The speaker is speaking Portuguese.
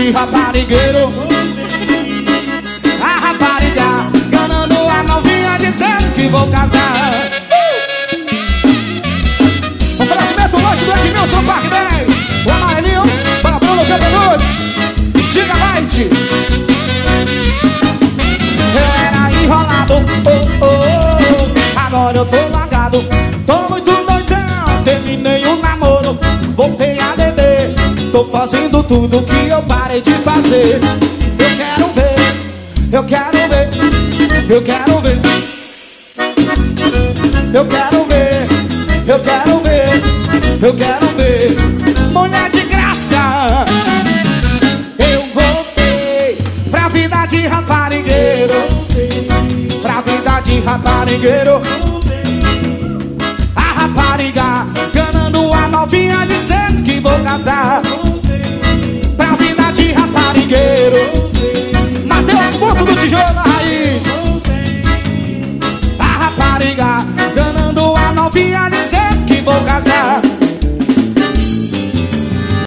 de raparigueiro. A rapariga ganhando a novinha, dizendo que vou casar. Oferecimento lanche do Edmilson Parque 10. O amarelinho para Bruno Campenuts. Giga Light. Eu era enrolado, agora eu tô largado. Tô muito doidão, terminei o namoro, voltei a beber. Tô fazendo tudo que eu parei de fazer. Eu quero ver, eu quero ver, eu quero ver, eu quero ver, eu quero ver, eu quero ver. Mulher de graça. Eu voltei pra vida de raparigueiro, pra vida de raparigueiro. A rapariga ganhando a novinha, dizendo que vou casar.